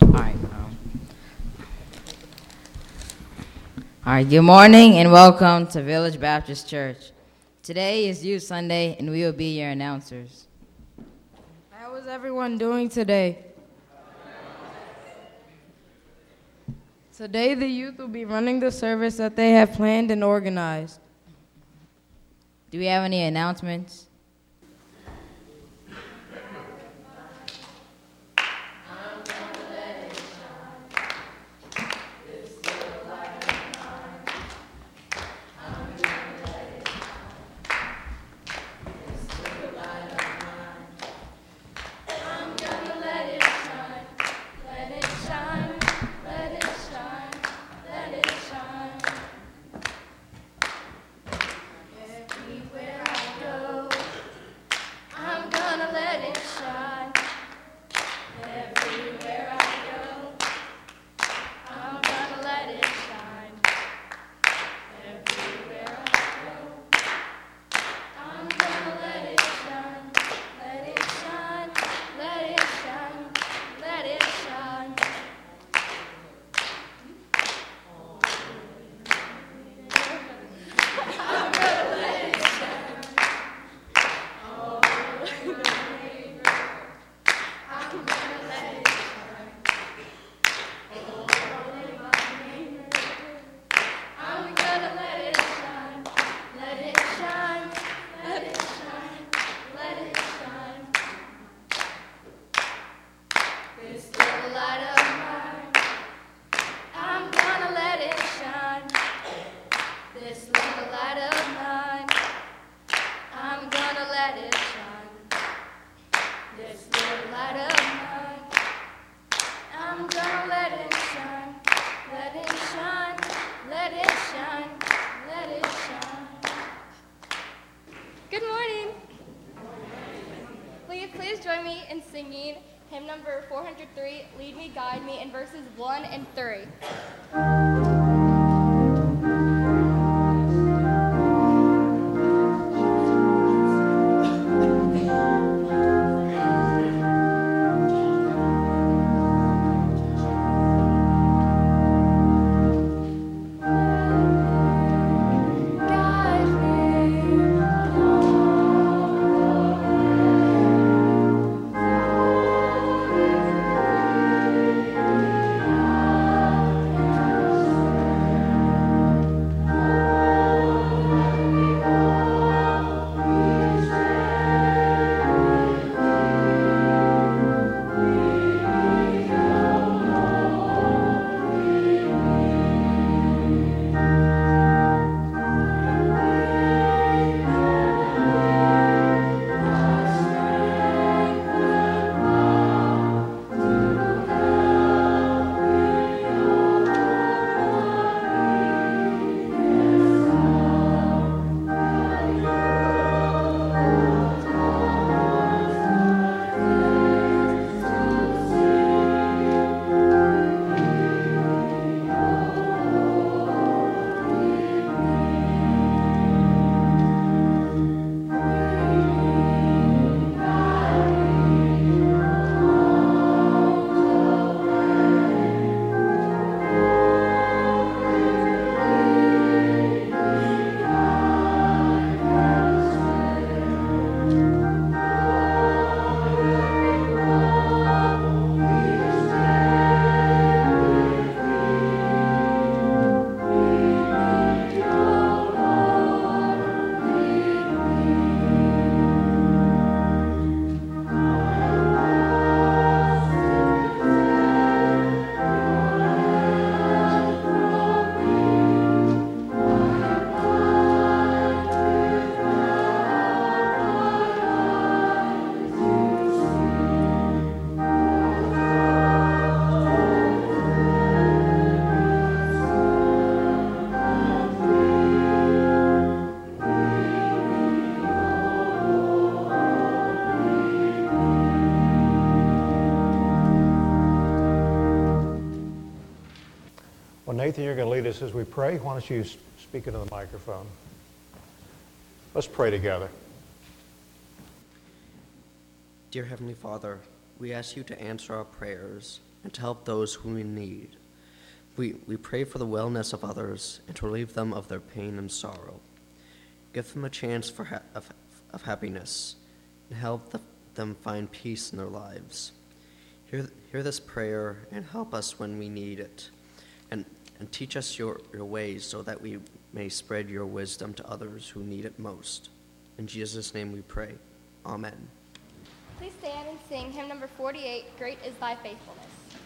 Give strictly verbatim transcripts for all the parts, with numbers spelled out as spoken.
right. Um, all right. Good morning and welcome to Village Baptist Church. Today is Youth Sunday, and we will be your announcers. How is everyone doing today? Today, the youth will be running the service that they have planned and organized. Do we have any announcements? Hymn number four hundred three, Lead Me, Guide Me, in verses one and three. Well, Nathan, you're going to lead us as we pray. Why don't you speak into the microphone? Let's pray together. Dear Heavenly Father, we ask you to answer our prayers and to help those who we need. We, we pray for the wellness of others and to relieve them of their pain and sorrow. Give them a chance for ha- of, of happiness and help the, them find peace in their lives. Hear, hear this prayer and help us when we need it, and, and teach us your, your ways so that we may spread your wisdom to others who need it most. In Jesus' name we pray. Amen. Please stand and sing hymn number forty-eight, Great is Thy Faithfulness.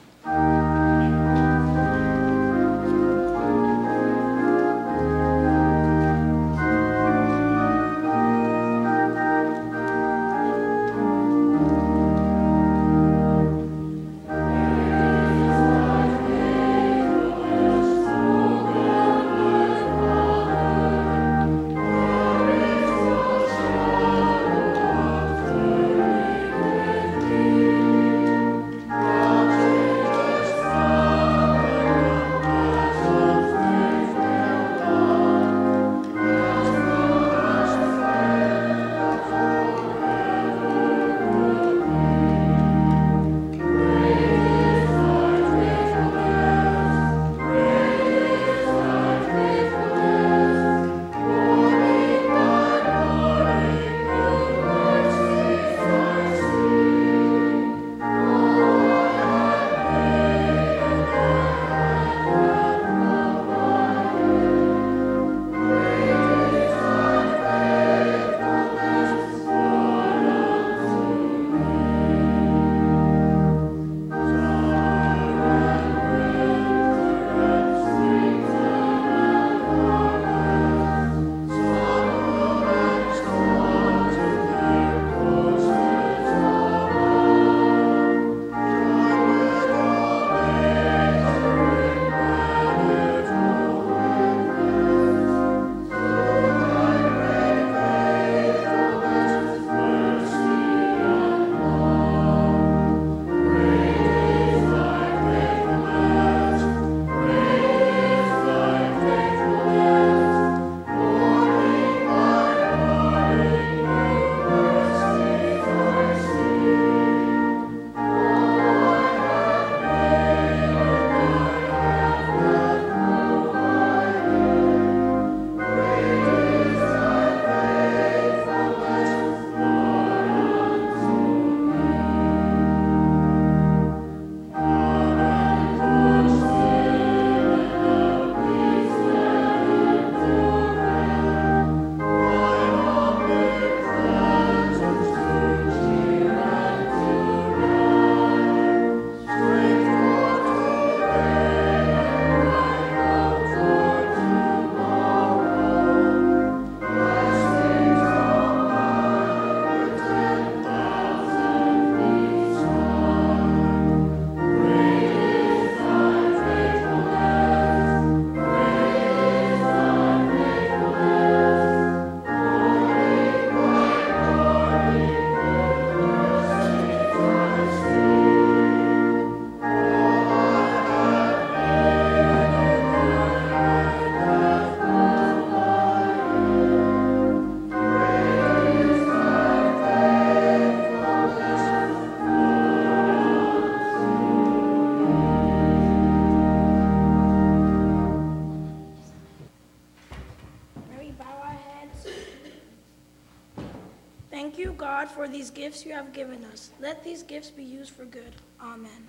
Thank you, God, for these gifts you have given us. Let these gifts be used for good. Amen.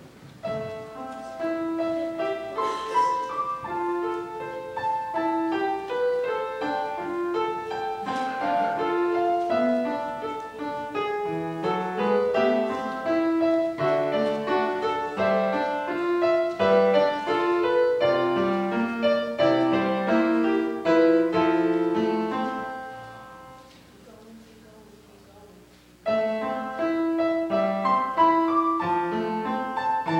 Thank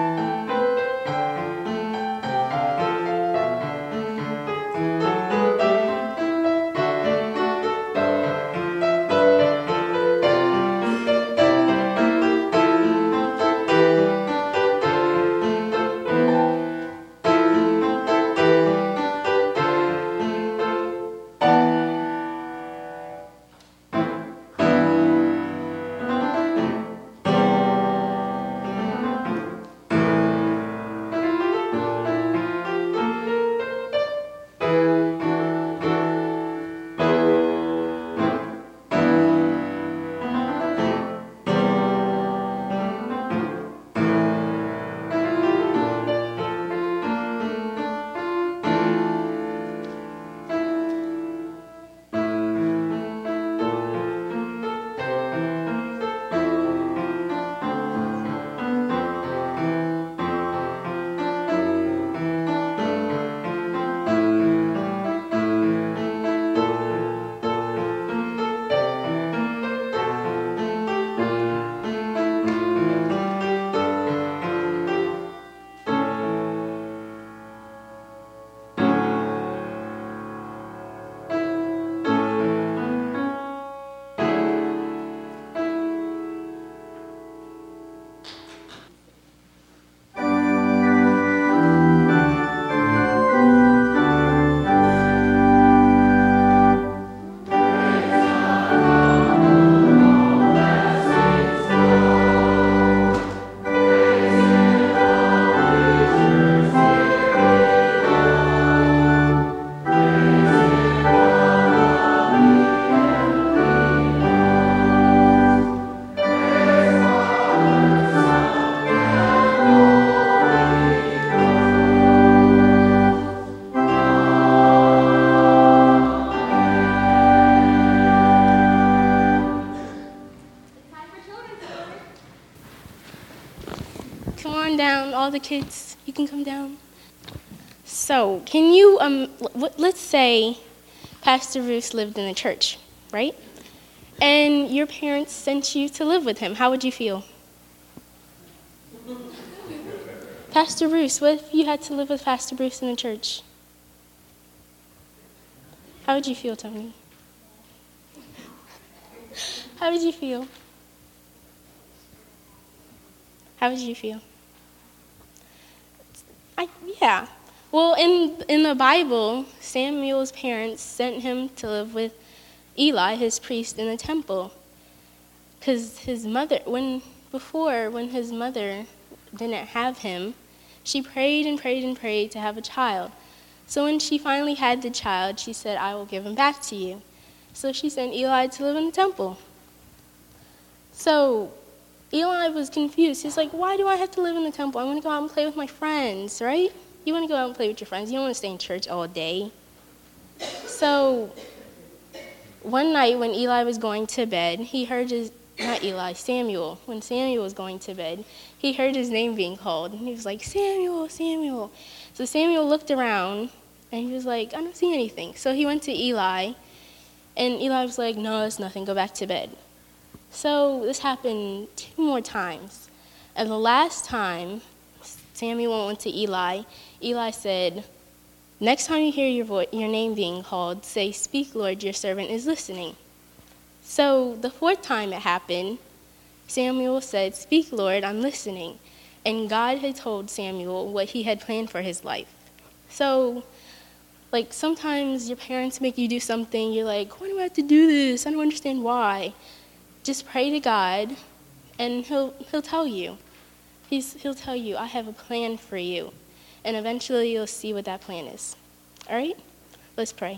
all the kids, you can come down. So, can you, um, l- let's say Pastor Bruce lived in the church, right? And your parents sent you to live with him. How would you feel? Pastor Bruce, what if you had to live with Pastor Bruce in the church? How would you feel, Tony? How would you feel? How would you feel? I, yeah. Well, in in the Bible, Samuel's parents sent him to live with Eli, his priest, in the temple. Because his mother, when before, when his mother didn't have him, she prayed and prayed and prayed to have a child. So when she finally had the child, she said, I will give him back to you. So she sent Eli to live in the temple. So Eli was confused. He's like, why do I have to live in the temple? I want to go out and play with my friends, right? You want to go out and play with your friends. You don't want to stay in church all day. So one night when Eli was going to bed, he heard his, not Eli, Samuel. When Samuel was going to bed, he heard his name being called. And he was like, Samuel, Samuel. So Samuel looked around, and he was like, I don't see anything. So he went to Eli, and Eli was like, no, it's nothing. Go back to bed. So this happened two more times. And the last time Samuel went to Eli, Eli said, next time you hear your vo- your name being called, say, speak, Lord, your servant is listening. So the fourth time it happened, Samuel said, speak, Lord, I'm listening. And God had told Samuel what he had planned for his life. So, like, sometimes your parents make you do something, you're like, why do I have to do this? I don't understand why. Just pray to God, and he'll he'll tell you. He's, he'll tell you, I have a plan for you. And eventually you'll see what that plan is. All right? Let's pray.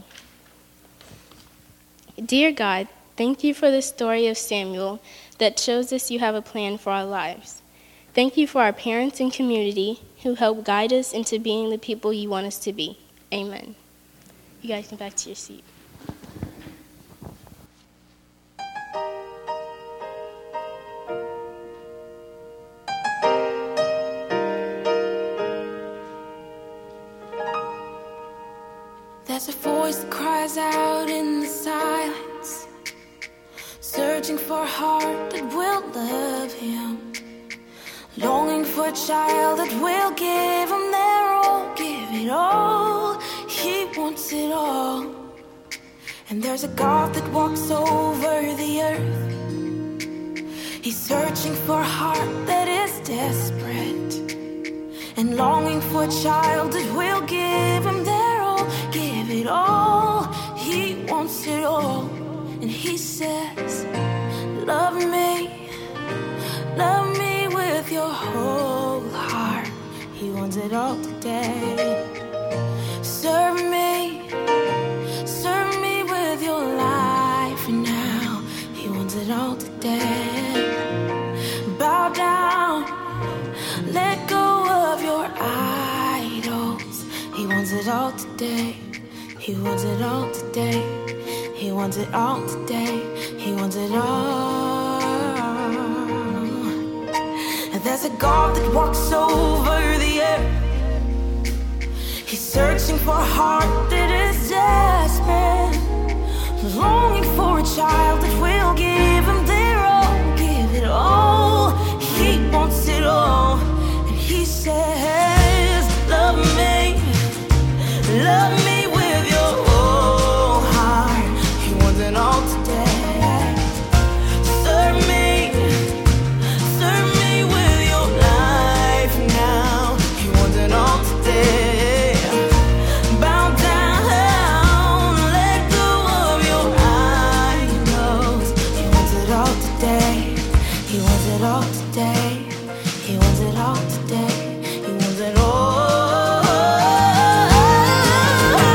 Dear God, thank you for the story of Samuel that shows us you have a plan for our lives. Thank you for our parents and community who help guide us into being the people you want us to be. Amen. You guys can back to your seat. There's a voice that cries out in the silence, searching for a heart that will love him, longing for a child that will give him their all, give it all. He wants it all. And there's a God that walks over the earth. He's searching for a heart that is desperate and longing for a child that will give him their all, give it all. He wants it all. And he says, love me, love me with your whole heart. He wants it all today. Serve me, serve me with your life now. He wants it all today. Bow down, let go of your idols. He wants it all today. He wants it all today. He wants it all today. He wants it all. And there's a God that walks over the earth. He's searching for a heart that is desperate, longing for a child that will give him their all, give it all. He wants it all. And he says, love me, love me with your whole heart. He wants it all today. Serve me, serve me with your life now. He wants it all today. Bow down, let go of your idols. He wants it all today. He wants it all today. He wants it all today. He wants it all.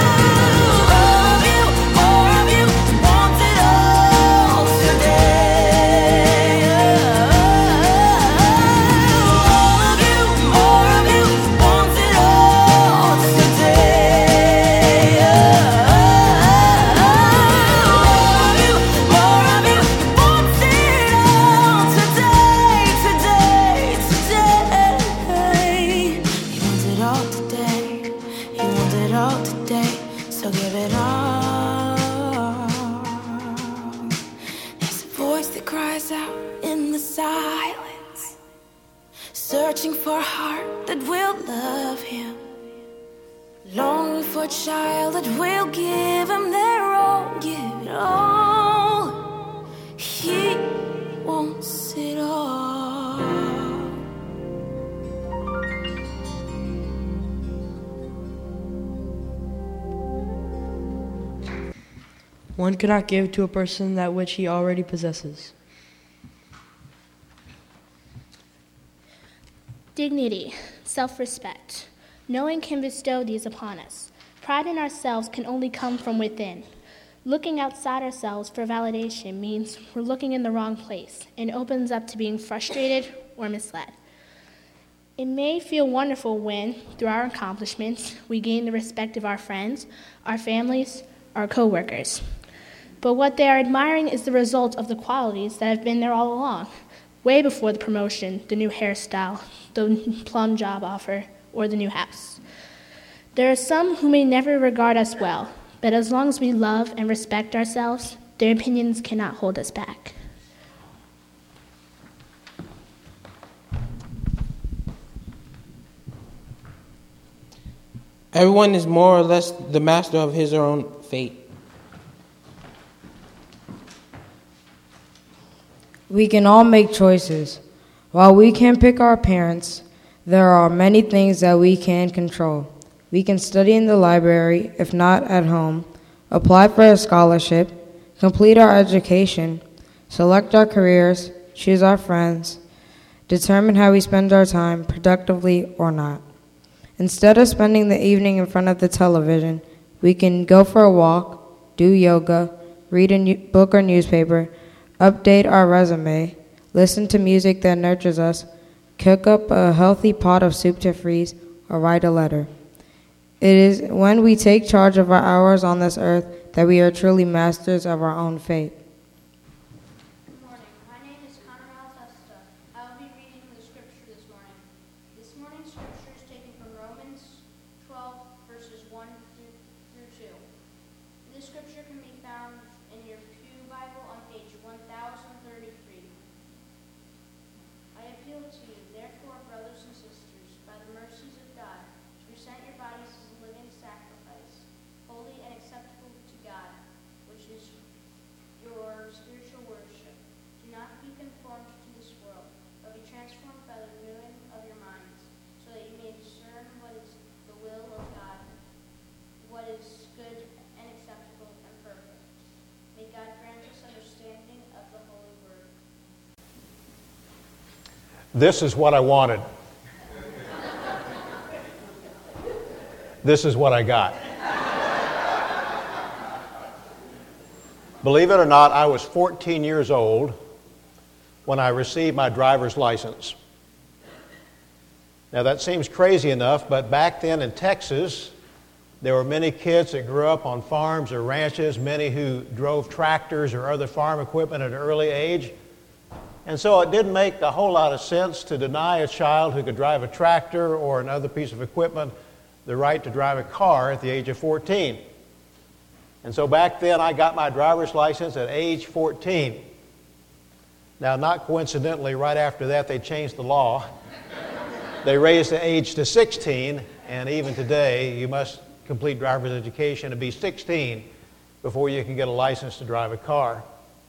will love him. Longing for a child that will give him their all, give it all. He wants it all. One cannot give to a person that which he already possesses. Dignity, self-respect. No one can bestow these upon us. Pride in ourselves can only come from within. Looking outside ourselves for validation means we're looking in the wrong place and opens up to being frustrated or misled. It may feel wonderful when, through our accomplishments, we gain the respect of our friends, our families, our co-workers. But what they are admiring is the result of the qualities that have been there all along, way before the promotion, the new hairstyle, the plum job offer, or the new house. There are some who may never regard us well, but as long as we love and respect ourselves, their opinions cannot hold us back. Everyone is more or less the master of his or own fate. We can all make choices. While we can pick our parents, there are many things that we can control. We can study in the library, if not at home, apply for a scholarship, complete our education, select our careers, choose our friends, determine how we spend our time, productively or not. Instead of spending the evening in front of the television, we can go for a walk, do yoga, read a new book or newspaper, update our resume, listen to music that nurtures us, cook up a healthy pot of soup to freeze, or write a letter. It is when we take charge of our hours on this earth that we are truly masters of our own fate. Good morning. My name is Connor Malatesta. I will be reading the scripture this morning. This morning's scripture is taken from Romans twelve, verses one through two. This scripture can be found in your Pew Bible on page one thousand thirty-three. I appeal to you, therefore, brothers and sisters, by the mercies of God, to present your bodies as a living sacrifice, holy and acceptable to God, which is your spiritual worship. Do not be conformed to this world, but be transformed by the renewing of your minds, so that you may discern what is the will of God, what is good and acceptable and perfect. May God grant us understanding of the holy word. This is what I wanted. This is what I got. Believe it or not, I was fourteen years old when I received my driver's license. Now that seems crazy enough, but back then in Texas, there were many kids that grew up on farms or ranches, many who drove tractors or other farm equipment at an early age. And so it didn't make a whole lot of sense to deny a child who could drive a tractor or another piece of equipment the right to drive a car at the age of fourteen. And so back then I got my driver's license at age fourteen. Now, not coincidentally, right after that they changed the law. They raised the age to sixteen, and even today you must complete driver's education and be sixteen before you can get a license to drive a car.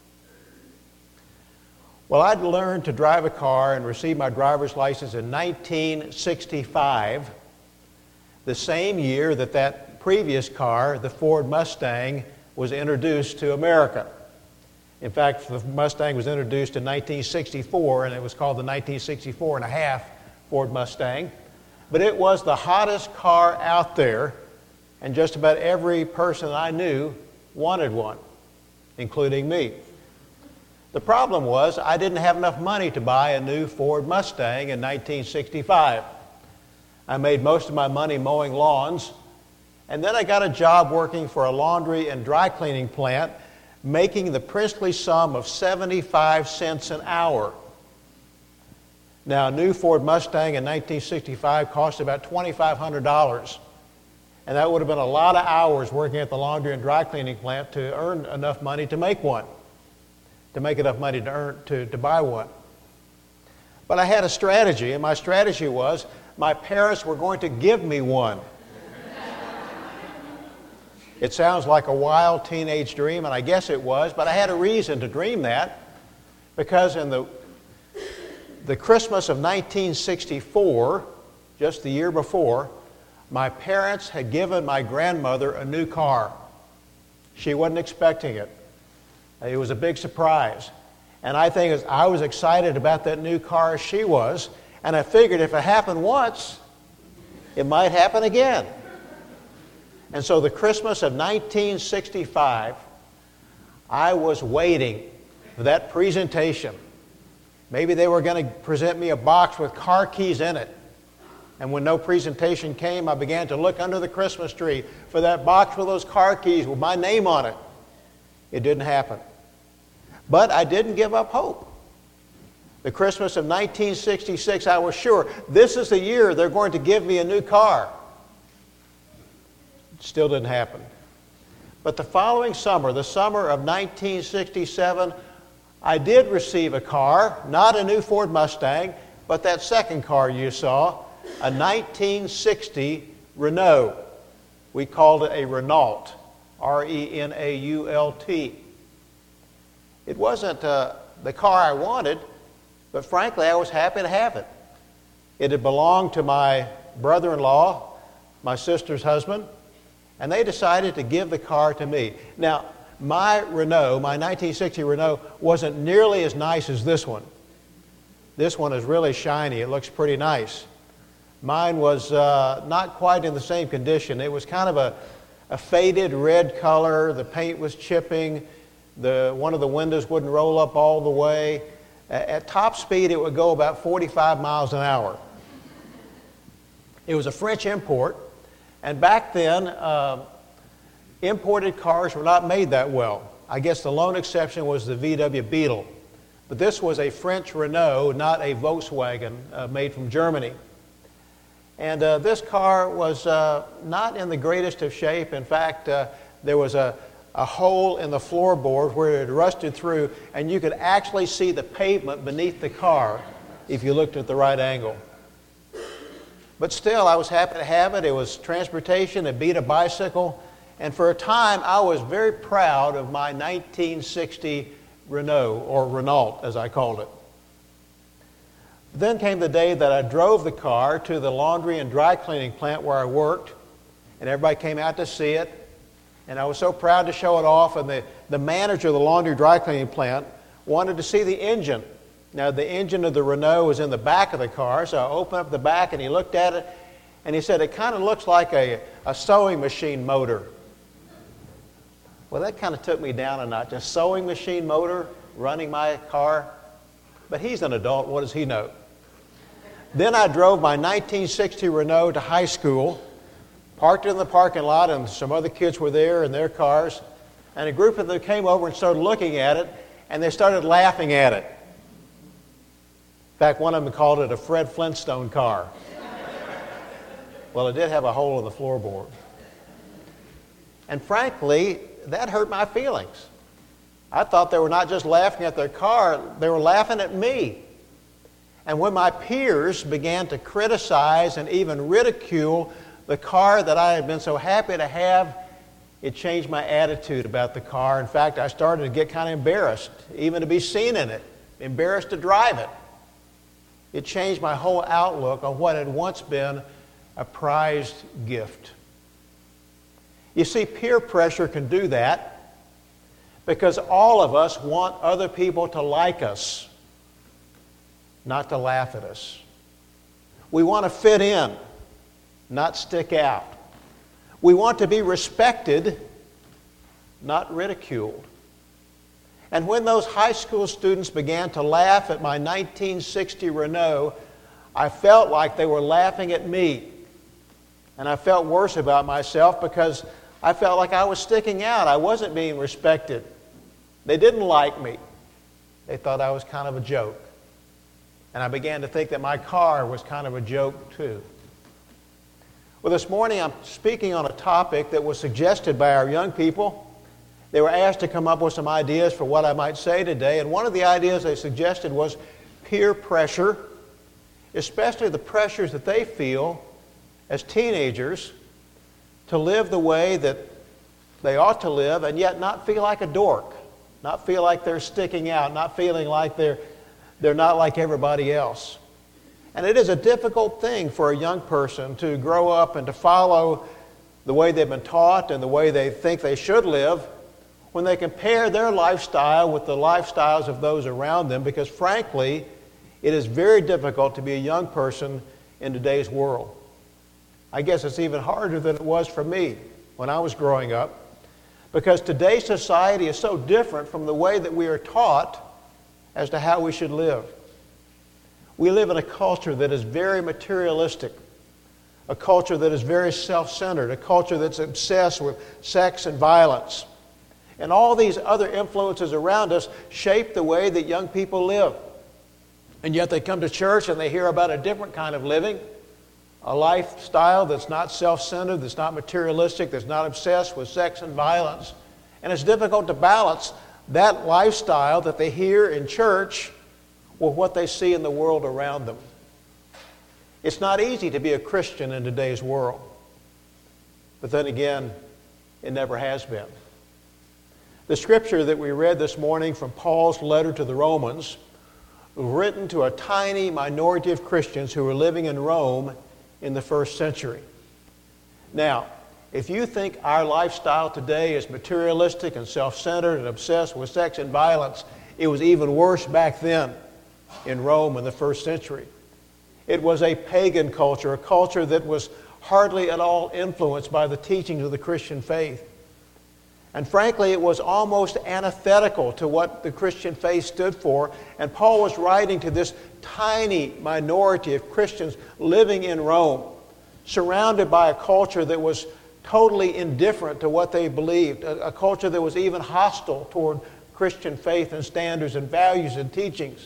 Well, I'd learned to drive a car and received my driver's license in nineteen sixty-five, the same year that that previous car, the Ford Mustang, was introduced to America. In fact, the Mustang was introduced in nineteen sixty-four, and it was called the nineteen sixty-four and a half Ford Mustang. But it was the hottest car out there, and just about every person I knew wanted one, including me. The problem was I didn't have enough money to buy a new Ford Mustang in nineteen sixty-five. I made most of my money mowing lawns, and then I got a job working for a laundry and dry cleaning plant, making the princely sum of seventy-five cents an hour. Now, a new Ford Mustang in nineteen sixty-five cost about twenty-five hundred dollars, and that would have been a lot of hours working at the laundry and dry cleaning plant to earn enough money to make one. to make enough money to earn to, to buy one. But I had a strategy, and my strategy was my parents were going to give me one. It sounds like a wild teenage dream, and I guess it was, but I had a reason to dream that, because in the, the Christmas of nineteen sixty-four, just the year before, my parents had given my grandmother a new car. She wasn't expecting it. It was a big surprise. And I think as I was excited about that new car as she was, and I figured if it happened once, it might happen again. And so the Christmas of nineteen sixty-five, I was waiting for that presentation. Maybe they were going to present me a box with car keys in it. And when no presentation came, I began to look under the Christmas tree for that box with those car keys with my name on it. It didn't happen. But I didn't give up hope. The Christmas of nineteen sixty-six, I was sure this is the year they're going to give me a new car. It still didn't happen. But the following summer, the summer of nineteen sixty-seven, I did receive a car, not a new Ford Mustang, but that second car you saw, a nineteen sixty Renault. We called it a Renault, R E N A U L T. It wasn't uh, the car I wanted, but frankly, I was happy to have it. It had belonged to my brother-in-law, my sister's husband, and they decided to give the car to me. Now, my Renault, my nineteen sixty Renault, wasn't nearly as nice as this one. This one is really shiny. It looks pretty nice. Mine was uh, not quite in the same condition. It was kind of a, a faded red color. The paint was chipping. The, one of the windows wouldn't roll up all the way. At, at top speed, it would go about forty-five miles an hour. It was a French import, and back then, uh, imported cars were not made that well. I guess the lone exception was the V W Beetle. But this was a French Renault, not a Volkswagen, uh, made from Germany. And uh, this car was uh, not in the greatest of shape. In fact, uh, there was a, a hole in the floorboard where it had rusted through, and you could actually see the pavement beneath the car if you looked at the right angle. But still, I was happy to have it. It was transportation. It beat a bicycle. And for a time, I was very proud of my nineteen sixty Renault, or Renault as I called it. Then came the day that I drove the car to the laundry and dry cleaning plant where I worked, and everybody came out to see it. And I was so proud to show it off, and the, the manager of the laundry dry cleaning plant wanted to see the engine. Now, the engine of the Renault was in the back of the car, so I opened up the back, and he looked at it, and he said, it kind of looks like a, a sewing machine motor. Well, that kind of took me down a notch. A sewing machine motor running my car? But he's an adult. What does he know? Then I drove my nineteen sixty Renault to high school, parked it in the parking lot, and some other kids were there in their cars. And a group of them came over and started looking at it, and they started laughing at it. In fact, one of them called it a Fred Flintstone car. Well, it did have a hole in the floorboard. And frankly, that hurt my feelings. I thought they were not just laughing at their car, they were laughing at me. And when my peers began to criticize and even ridicule the car that I had been so happy to have, it changed my attitude about the car. In fact, I started to get kind of embarrassed, even to be seen in it, embarrassed to drive it. It changed my whole outlook on what had once been a prized gift. You see, peer pressure can do that because all of us want other people to like us, not to laugh at us. We want to fit in, not stick out. We want to be respected, not ridiculed. And when those high school students began to laugh at my nineteen sixty Renault, I felt like they were laughing at me. And I felt worse about myself because I felt like I was sticking out. I wasn't being respected. They didn't like me. They thought I was kind of a joke. And I began to think that my car was kind of a joke too. Well, this morning I'm speaking on a topic that was suggested by our young people. They were asked to come up with some ideas for what I might say today, and one of the ideas they suggested was peer pressure. especially the pressures that they feel as teenagers to live the way that they ought to live and yet not feel like a dork, not feel like they're sticking out, not feeling like they're, they're not like everybody else. And it is a difficult thing for a young person to grow up and to follow the way they've been taught and the way they think they should live when they compare their lifestyle with the lifestyles of those around them, because frankly, it is very difficult to be a young person in today's world. I guess it's even harder than it was for me when I was growing up, because today's society is so different from the way that we are taught as to how we should live. We live in a culture that is very materialistic, a culture that is very self-centered, a culture that's obsessed with sex and violence. And all these other influences around us shape the way that young people live. And yet they come to church and they hear about a different kind of living, a lifestyle that's not self-centered, that's not materialistic, that's not obsessed with sex and violence. And it's difficult to balance that lifestyle that they hear in church with what they see in the world around them. It's not easy to be a Christian in today's world. But then again, it never has been. The scripture that we read this morning from Paul's letter to the Romans, written to a tiny minority of Christians who were living in Rome in the first century. Now, if you think our lifestyle today is materialistic and self-centered and obsessed with sex and violence, it was even worse back then in Rome in the first century. It was a pagan culture, a culture that was hardly at all influenced by the teachings of the Christian faith. And frankly, it was almost antithetical to what the Christian faith stood for. And Paul was writing to this tiny minority of Christians living in Rome, surrounded by a culture that was totally indifferent to what they believed, a, a culture that was even hostile toward Christian faith and standards and values and teachings.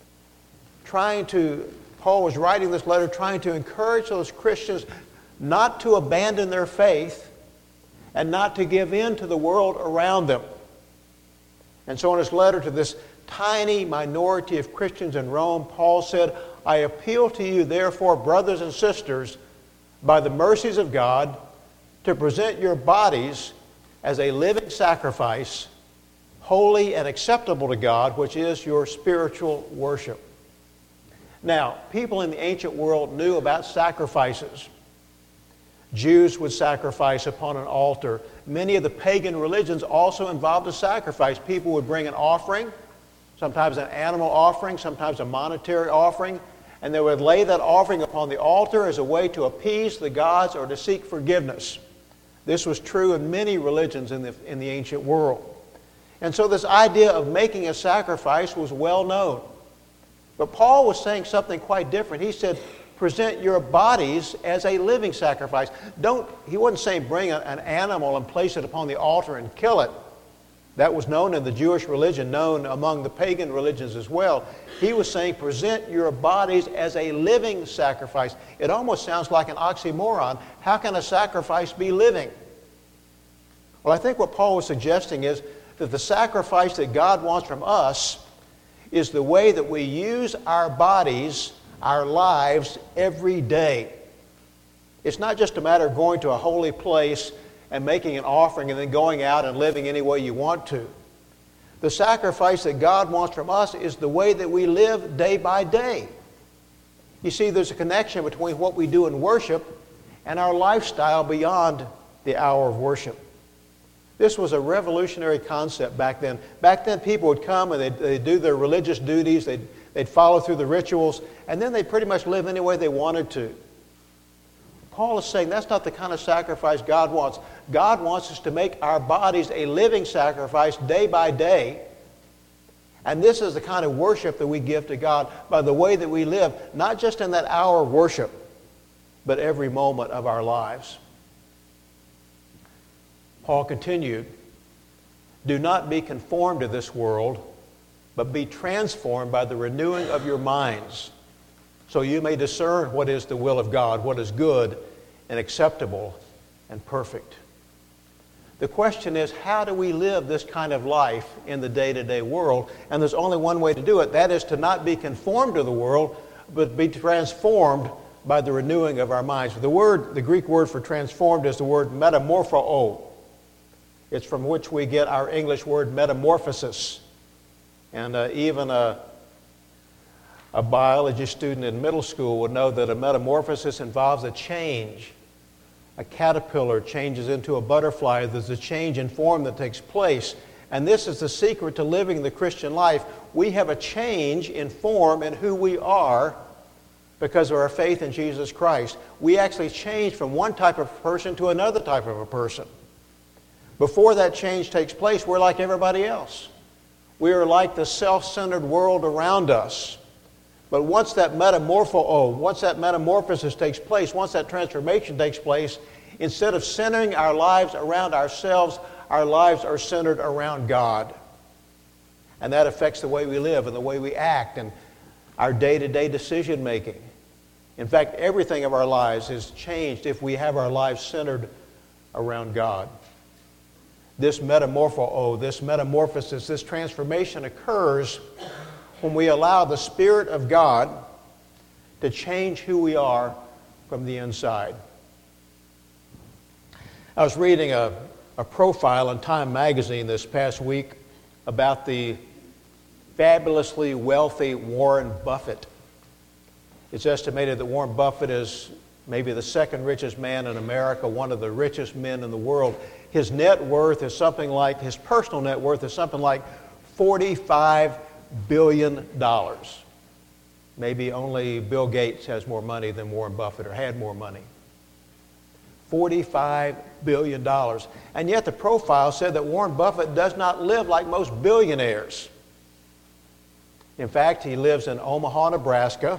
Trying to, Paul was writing this letter trying to encourage those Christians not to abandon their faith and not to give in to the world around them. And so in his letter to this tiny minority of Christians in Rome, Paul said, I appeal to you, therefore, brothers and sisters, by the mercies of God, to present your bodies as a living sacrifice, holy and acceptable to God, which is your spiritual worship. Now, people in the ancient world knew about sacrifices. Jews would sacrifice upon an altar. Many of the pagan religions also involved a sacrifice. People would bring an offering, sometimes an animal offering, sometimes a monetary offering, and they would lay that offering upon the altar as a way to appease the gods or to seek forgiveness. This was true in many religions in the, in the ancient world. And so this idea of making a sacrifice was well known. But Paul was saying something quite different. He said, present your bodies as a living sacrifice. Don't, he wasn't saying bring a, an animal and place it upon the altar and kill it. That was known in the Jewish religion, known among the pagan religions as well. He was saying present your bodies as a living sacrifice. It almost sounds like an oxymoron. How can a sacrifice be living? Well, I think what Paul was suggesting is that the sacrifice that God wants from us is the way that we use our bodies, our lives, every day. It's not just a matter of going to a holy place and making an offering and then going out and living any way you want to. The sacrifice that God wants from us is the way that we live day by day. You see, there's a connection between what we do in worship and our lifestyle beyond the hour of worship. This was a revolutionary concept back then. Back then, people would come and they'd, they'd do their religious duties, they'd, they'd follow through the rituals, and then they'd pretty much live any way they wanted to. Paul is saying that's not the kind of sacrifice God wants. God wants us to make our bodies a living sacrifice day by day. And this is the kind of worship that we give to God by the way that we live, not just in that hour of worship, but every moment of our lives. Paul continued, do not be conformed to this world, but be transformed by the renewing of your minds, so you may discern what is the will of God, what is good and acceptable and perfect. The question is, how do we live this kind of life in the day-to-day world? And there's only one way to do it. That is to not be conformed to the world, but be transformed by the renewing of our minds. The word, the Greek word for transformed is the word metamorpho. It's from which we get our English word metamorphosis. And uh, even a, a biology student in middle school would know that a metamorphosis involves a change. A caterpillar changes into a butterfly. There's a change in form that takes place. And this is the secret to living the Christian life. We have a change in form in who we are because of our faith in Jesus Christ. We actually change from one type of person to another type of a person. Before that change takes place, we're like everybody else. We are like the self-centered world around us. But once that metamorpho, once that metamorphosis takes place, once that transformation takes place, instead of centering our lives around ourselves, our lives are centered around God. And that affects the way we live and the way we act and our day-to-day decision making. In fact, everything of our lives is changed if we have our lives centered around God. This metamorpho, this metamorphosis, this transformation occurs when we allow the Spirit of God to change who we are from the inside. I was reading a, a profile in Time magazine this past week about the fabulously wealthy Warren Buffett. It's estimated that Warren Buffett is maybe the second richest man in America, one of the richest men in the world. His net worth is something like, his personal net worth is something like forty-five billion dollars. Maybe only Bill Gates has more money than Warren Buffett, or had more money. forty-five billion dollars. And yet the profile said that Warren Buffett does not live like most billionaires. In fact, he lives in Omaha, Nebraska,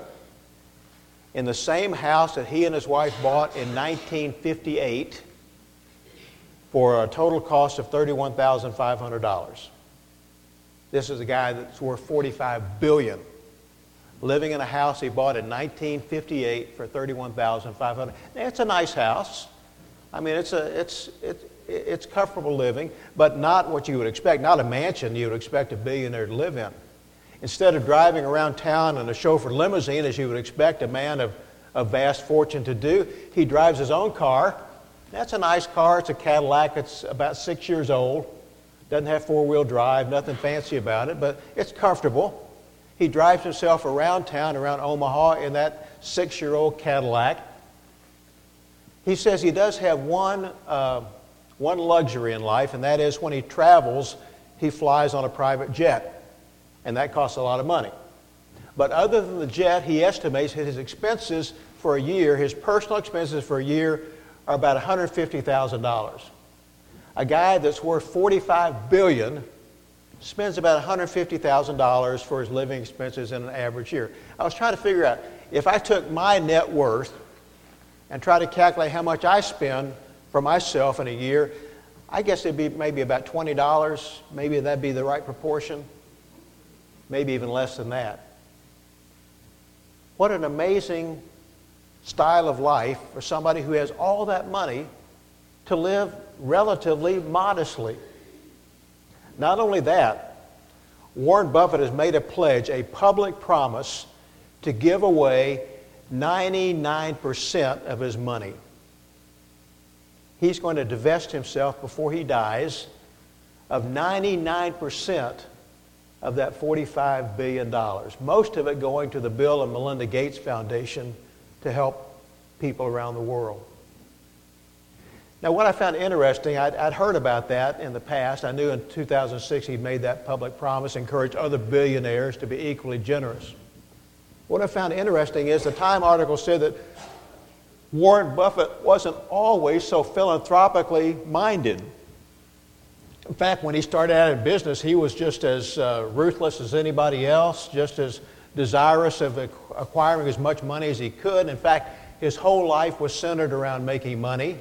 in the same house that he and his wife bought in nineteen fifty-eight for a total cost of thirty-one thousand five hundred dollars. This is a guy that's worth forty-five billion dollars, living in a house he bought in nineteen fifty-eight for thirty-one thousand five hundred dollars. Now, it's a nice house. I mean, it's a it's it, it's comfortable living, but not what you would expect. Not a mansion you would expect a billionaire to live in. Instead of driving around town in a chauffeured limousine, as you would expect a man of, of vast fortune to do, he drives his own car. That's a nice car. It's a Cadillac. It's about six years old. Doesn't have four-wheel drive, nothing fancy about it, but it's comfortable. He drives himself around town, around Omaha, in that six-year-old Cadillac. He says he does have one, uh, one luxury in life, and that is when he travels, he flies on a private jet. And that costs a lot of money. But other than the jet, he estimates that his expenses for a year, his personal expenses for a year, are about one hundred fifty thousand dollars. A guy that's worth forty-five billion dollars spends about one hundred fifty thousand dollars for his living expenses in an average year. I was trying to figure out, if I took my net worth and tried to calculate how much I spend for myself in a year, I guess it'd be maybe about twenty dollars. Maybe that'd be the right proportion. Maybe even less than that. What an amazing style of life for somebody who has all that money to live relatively modestly. Not only that, Warren Buffett has made a pledge, a public promise, to give away ninety-nine percent of his money. He's going to divest himself before he dies of ninety-nine percent of that forty-five billion dollars. Most of it going to the Bill and Melinda Gates Foundation to help people around the world. Now, what I found interesting, I'd, I'd heard about that in the past. I knew in two thousand six he made that public promise, encouraged other billionaires to be equally generous. What I found interesting is the Time article said that Warren Buffett wasn't always so philanthropically minded. In fact, when he started out in business, he was just as uh, ruthless as anybody else, just as desirous of acquiring as much money as he could. In fact, his whole life was centered around making money.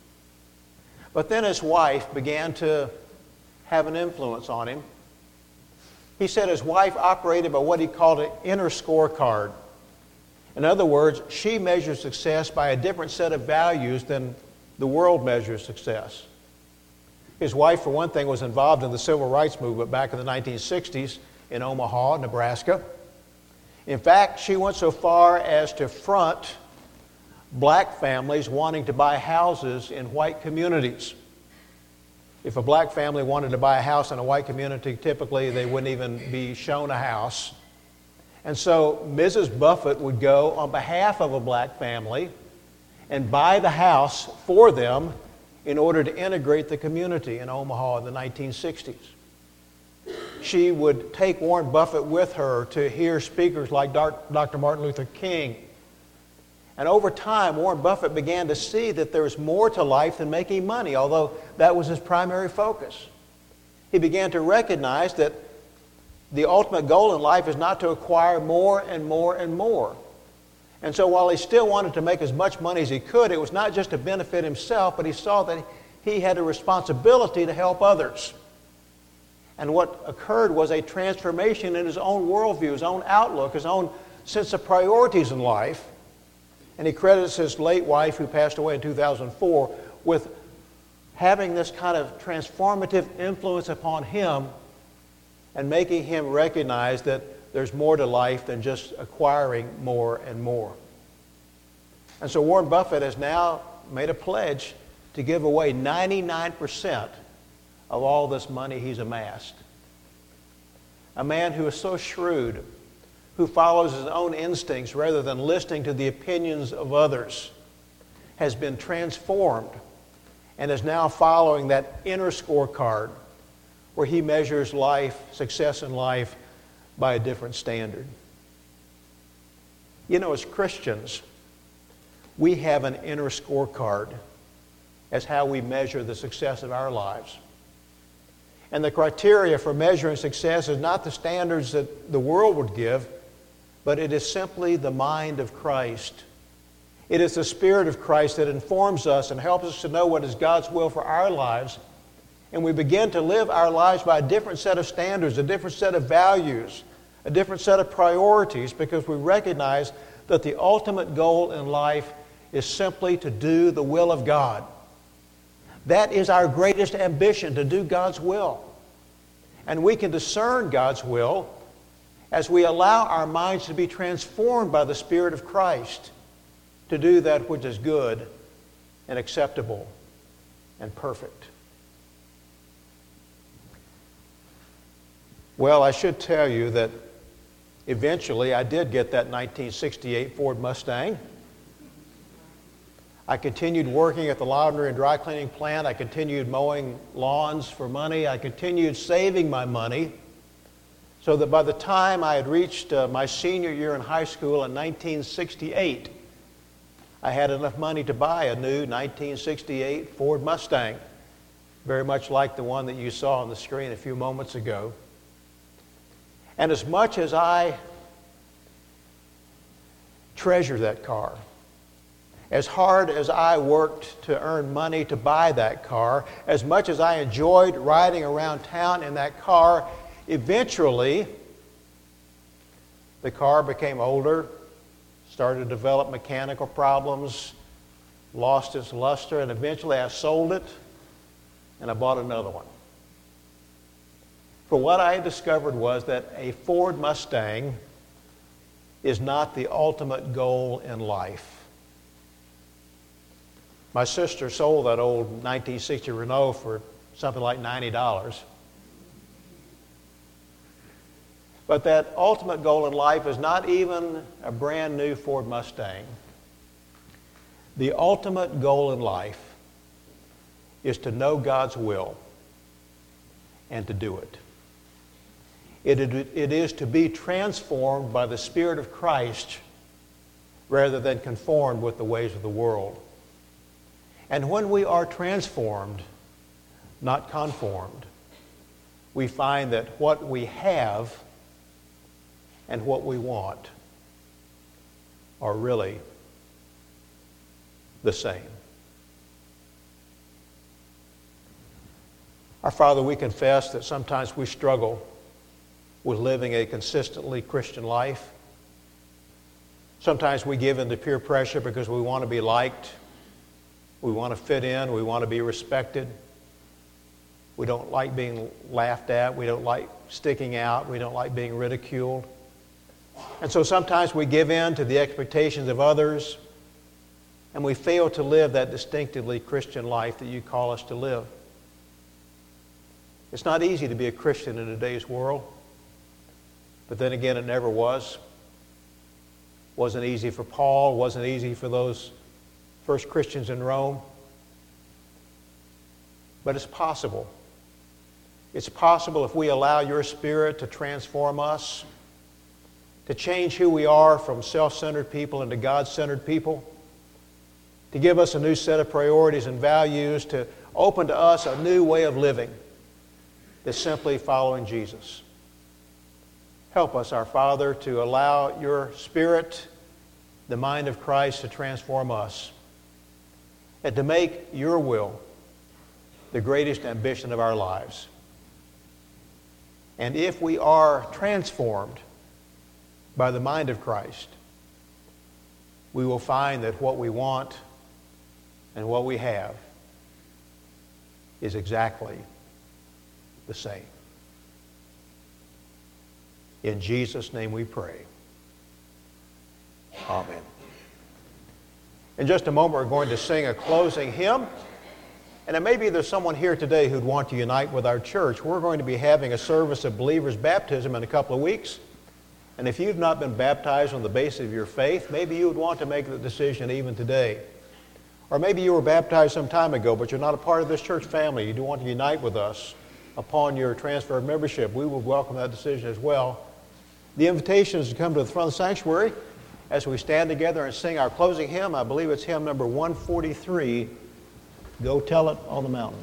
But then his wife began to have an influence on him. He said his wife operated by what he called an inner scorecard. In other words, she measures success by a different set of values than the world measures success. His wife, for one thing, was involved in the civil rights movement back in the nineteen sixties in Omaha, Nebraska. In fact, she went so far as to front black families wanting to buy houses in white communities. If a black family wanted to buy a house in a white community, typically they wouldn't even be shown a house. And so Missus Buffett would go on behalf of a black family and buy the house for them in order to integrate the community in Omaha in the nineteen sixties. She would take Warren Buffett with her to hear speakers like Doctor Martin Luther King. And over time, Warren Buffett began to see that there was more to life than making money, although that was his primary focus. He began to recognize that the ultimate goal in life is not to acquire more and more and more. And so while he still wanted to make as much money as he could, it was not just to benefit himself, but he saw that he had a responsibility to help others. And what occurred was a transformation in his own worldview, his own outlook, his own sense of priorities in life. And he credits his late wife, who passed away in two thousand four, with having this kind of transformative influence upon him and making him recognize that there's more to life than just acquiring more and more. And so Warren Buffett has now made a pledge to give away ninety-nine percent of all this money he's amassed. A man who is so shrewd, who follows his own instincts rather than listening to the opinions of others, has been transformed and is now following that inner scorecard where he measures life, success in life, by a different standard. You know, as Christians, we have an inner scorecard as how we measure the success of our lives. And the criteria for measuring success is not the standards that the world would give, but it is simply the mind of Christ. It is the Spirit of Christ that informs us and helps us to know what is God's will for our lives. And we begin to live our lives by a different set of standards, a different set of values, a different set of priorities, because we recognize that the ultimate goal in life is simply to do the will of God. That is our greatest ambition, to do God's will. And we can discern God's will as we allow our minds to be transformed by the Spirit of Christ to do that which is good and acceptable and perfect. Well, I should tell you that eventually I did get that nineteen sixty-eight Ford Mustang. I continued working at the laundry and dry cleaning plant. I continued mowing lawns for money. I continued saving my money so that by the time I had reached uh, my senior year in high school in nineteen sixty-eight, I had enough money to buy a new nineteen sixty-eight Ford Mustang, very much like the one that you saw on the screen a few moments ago. And as much as I treasure that car, as hard as I worked to earn money to buy that car, as much as I enjoyed riding around town in that car, eventually the car became older, started to develop mechanical problems, lost its luster, and eventually I sold it and I bought another one. For what I discovered was that a Ford Mustang is not the ultimate goal in life. My sister sold that old nineteen sixty Renault for something like ninety dollars. But that ultimate goal in life is not even a brand new Ford Mustang. The ultimate goal in life is to know God's will and to do it. It, it is to be transformed by the Spirit of Christ rather than conformed with the ways of the world. And when we are transformed, not conformed, we find that what we have and what we want are really the same. Our Father, we confess that sometimes we struggle with living a consistently Christian life. Sometimes we give in to peer pressure because we want to be liked, we want to fit in, we want to be respected. We don't like being laughed at, we don't like sticking out, we don't like being ridiculed. And so sometimes we give in to the expectations of others, and we fail to live that distinctively Christian life that you call us to live. It's not easy to be a Christian in today's world, but then again, it never was. Wasn't easy for Paul, wasn't easy for those first Christians in Rome. But it's possible. It's possible if we allow your Spirit to transform us, to change who we are from self-centered people into God-centered people, to give us a new set of priorities and values, to open to us a new way of living that's simply following Jesus. Help us, our Father, to allow your Spirit, the mind of Christ, to transform us and to make your will the greatest ambition of our lives. And if we are transformed by the mind of Christ, we will find that what we want and what we have is exactly the same. In Jesus' name we pray. Amen. In just a moment, we're going to sing a closing hymn. And it may be there's someone here today who'd want to unite with our church. We're going to be having a service of believers' baptism in a couple of weeks. And if you've not been baptized on the basis of your faith, maybe you would want to make the decision even today. Or maybe you were baptized some time ago, but you're not a part of this church family. You do want to unite with us upon your transfer of membership. We will welcome that decision as well. The invitation is to come to the front of the sanctuary as we stand together and sing our closing hymn. I believe it's hymn number one forty-three, Go Tell It on the Mountain.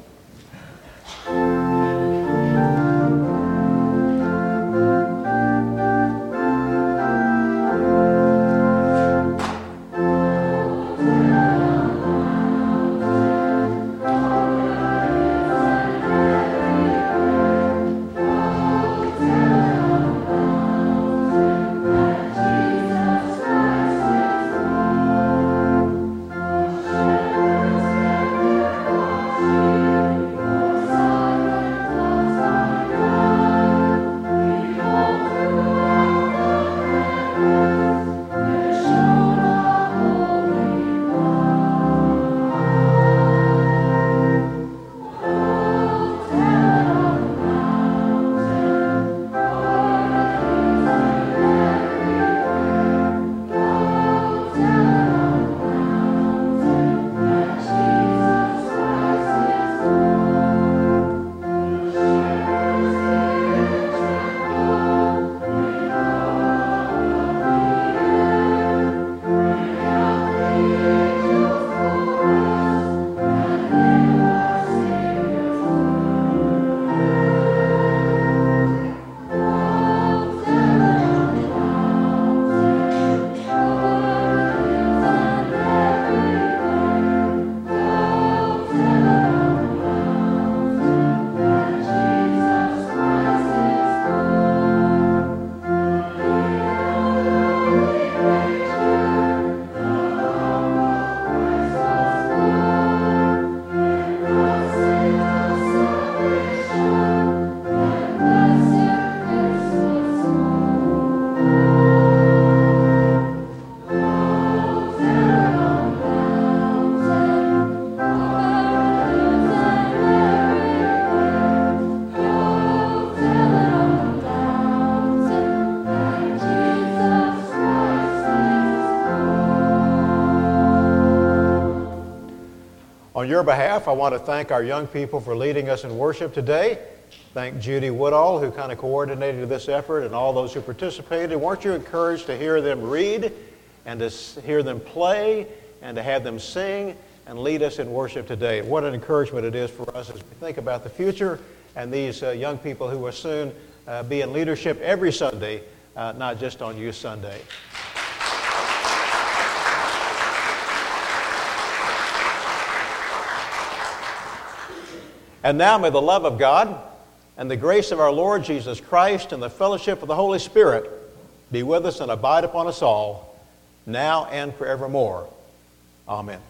On your behalf, I want to thank our young people for leading us in worship today. Thank Judy Woodall, who kind of coordinated this effort, and all those who participated. Weren't you encouraged to hear them read and to hear them play and to have them sing and lead us in worship today? What an encouragement it is for us as we think about the future and these uh, young people who will soon uh, be in leadership every Sunday, uh, not just on Youth Sunday. And now may the love of God and the grace of our Lord Jesus Christ and the fellowship of the Holy Spirit be with us and abide upon us all, now and forevermore. Amen.